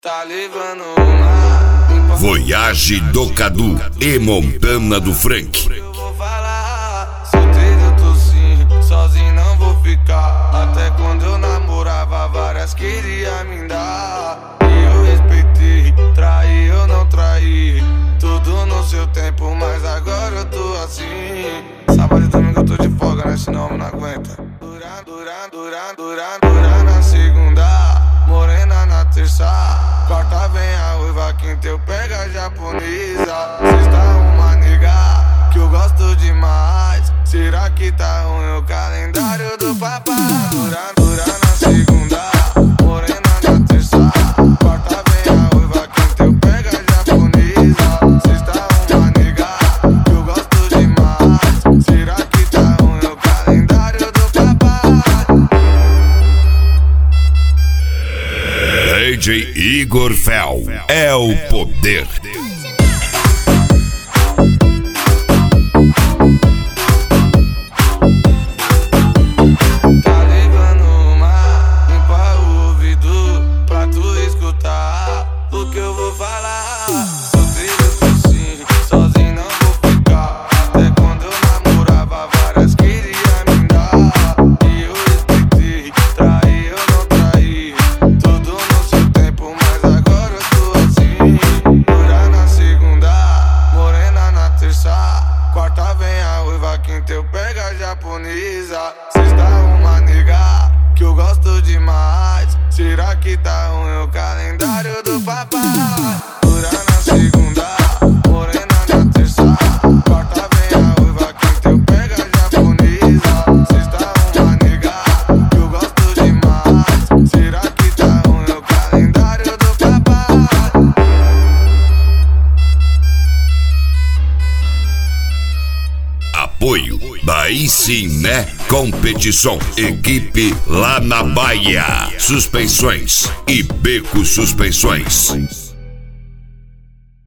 Tá levando uma Voyage do Cadu e Montana do Frank. eu vou falar. Solteiro eu tô sim, sozinho não vou ficar. Até quando eu namorava, várias queria me dar. E eu respeitei, traí eu não traí. Tudo no seu tempo, mas agora eu tô assim. Sábado e domingo eu tô de folga, né? Senão eu não aguenta. Dura na segunda, morena na terça. Quarta vem a uiva, quinta eu pego a japonesa. Sexta uma nega que eu gosto demais. Será que tá ruim o calendário do papai? Dura na segunda, morena na terça. Quarta vem a uiva, quinta eu pego a japonesa. Sexta uma nega que eu gosto demais. Será que tá ruim o calendário do papai? DJ Igor Fel é o poder. Tá levando uma, limpa o ouvido pra tu escutar o que eu vou falar. Solteiro eu tô sim, sozinho não vou ficar. Até quando eu namorava, várias queria me dar. E eu respeitei, traí eu não traí. Tudo no seu tempo, mas agora eu tô assim. Dura na segunda, morena na terça. Quarta vem a uiva, quinta eu pego a japonesa. Sexta uma nega que eu gosto demais. Será que tá ruim o calendário do papai? Dura na segunda, morena na terça. Quarta vem a uiva, quinta eu pego a japonesa. Sexta uma nega que eu gosto demais. Será que tá ruim o calendário do papai? Apoio Daí sim, né? Competição. Equipe lá na Bahia. Suspensões e Beco Suspensões.